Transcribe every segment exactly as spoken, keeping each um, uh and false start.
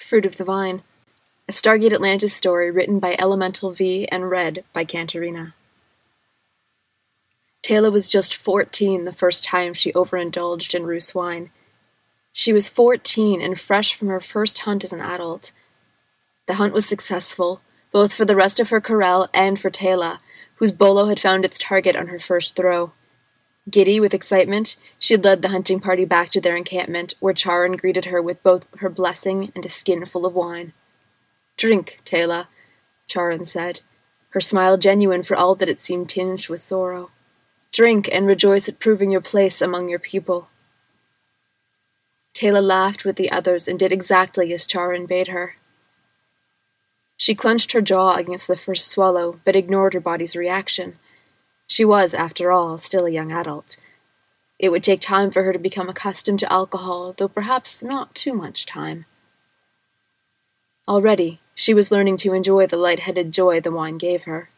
Fruit of the Vine, a Stargate Atlantis story written by Elemental V and read by Cantarina. Teyla was just fourteen the first time she overindulged in Rus wine. She was fourteen and fresh from her first hunt as an adult. The hunt was successful, both for the rest of her corral and for Teyla, whose bolo had found its target on her first throw. Giddy with excitement, she had led the hunting party back to their encampment, where Charon greeted her with both her blessing and a skin full of wine. "Drink, Teyla," Charon said, her smile genuine for all that it seemed tinged with sorrow. "Drink and rejoice at proving your place among your people." Teyla laughed with the others and did exactly as Charon bade her. She clenched her jaw against the first swallow, but ignored her body's reaction. She was, after all, still a young adult. It would take time for her to become accustomed to alcohol, though perhaps not too much time. Already, she was learning to enjoy the light-headed joy the wine gave her.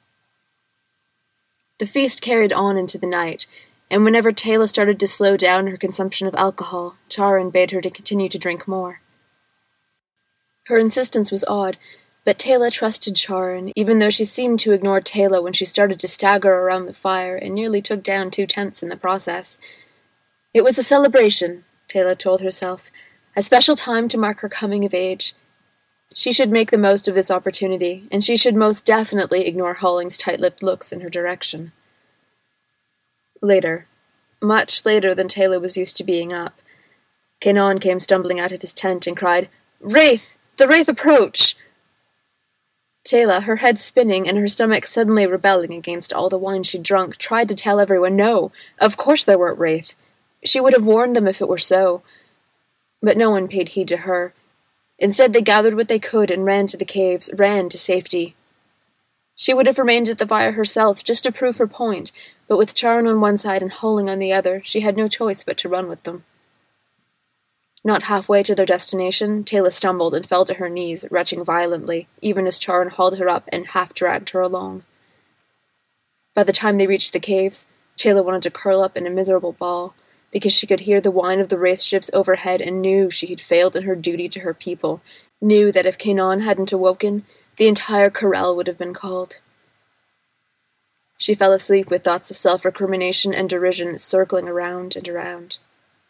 The feast carried on into the night, and whenever Teyla started to slow down her consumption of alcohol, Charon bade her to continue to drink more. Her insistence was odd, but Teyla trusted Charon, even though she seemed to ignore Teyla when she started to stagger around the fire and nearly took down two tents in the process. It was a celebration, Teyla told herself, a special time to mark her coming of age. She should make the most of this opportunity, and she should most definitely ignore Holling's tight-lipped looks in her direction. Later, much later than Teyla was used to being up, Kanon came stumbling out of his tent and cried, "Wraith! The Wraith approach!" Teyla, her head spinning and her stomach suddenly rebelling against all the wine she'd drunk, tried to tell everyone no, of course there weren't Wraith. She would have warned them if it were so. But no one paid heed to her. Instead they gathered what they could and ran to the caves, ran to safety. She would have remained at the fire herself, just to prove her point, but with Charon on one side and Holling on the other, she had no choice but to run with them. Not halfway to their destination, Teyla stumbled and fell to her knees, retching violently, even as Charon hauled her up and half-dragged her along. By the time they reached the caves, Teyla wanted to curl up in a miserable ball, because she could hear the whine of the wraith ships overhead and knew she had failed in her duty to her people, knew that if Kanon hadn't awoken, the entire corral would have been called. She fell asleep with thoughts of self-recrimination and derision circling around and around.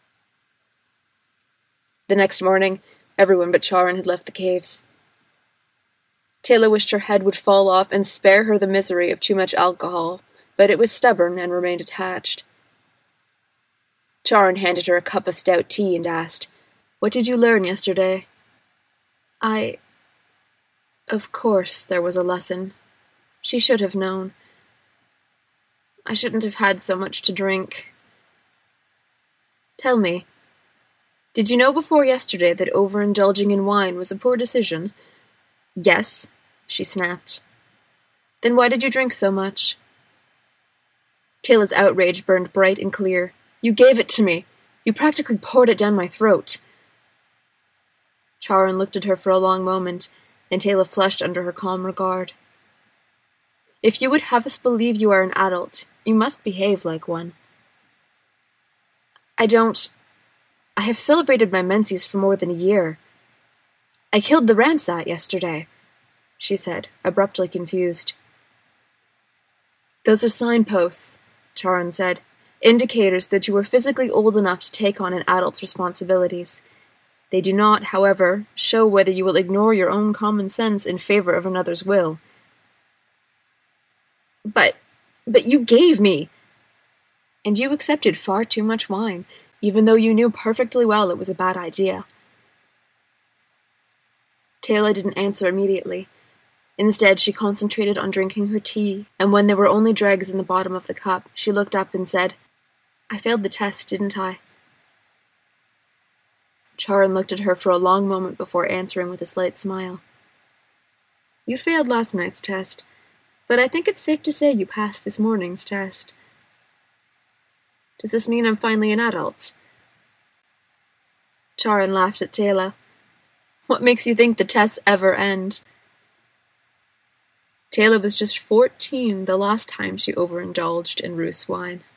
The next morning, everyone but Charon had left the caves. Teyla wished her head would fall off and spare her the misery of too much alcohol, but it was stubborn and remained attached. Charon handed her a cup of stout tea and asked, "What did you learn yesterday?" I... Of course there was a lesson. She should have known. I shouldn't have had so much to drink. Tell me, did you know before yesterday that overindulging in wine was a poor decision? Yes, she snapped. Then why did you drink so much? Teyla's outrage burned bright and clear. You gave it to me. You practically poured it down my throat. Charon looked at her for a long moment, and Teyla flushed under her calm regard. If you would have us believe you are an adult, you must behave like one. I don't... I have celebrated my menses for more than a year. I killed the Ransat yesterday, she said, abruptly confused. Those are signposts, Charon said, indicators that you are physically old enough to take on an adult's responsibilities. They do not, however, show whether you will ignore your own common sense in favor of another's will. But, but you gave me! And you accepted far too much wine, even though you knew perfectly well it was a bad idea. Teyla didn't answer immediately. Instead, she concentrated on drinking her tea, and when there were only dregs in the bottom of the cup, she looked up and said, I failed the test, didn't I? Charon looked at her for a long moment before answering with a slight smile. You failed last night's test, but I think it's safe to say you passed this morning's test. Does this mean I'm finally an adult? Charon laughed at Teyla. What makes you think the tests ever end? Teyla was just fourteen the last time she overindulged in Rus wine.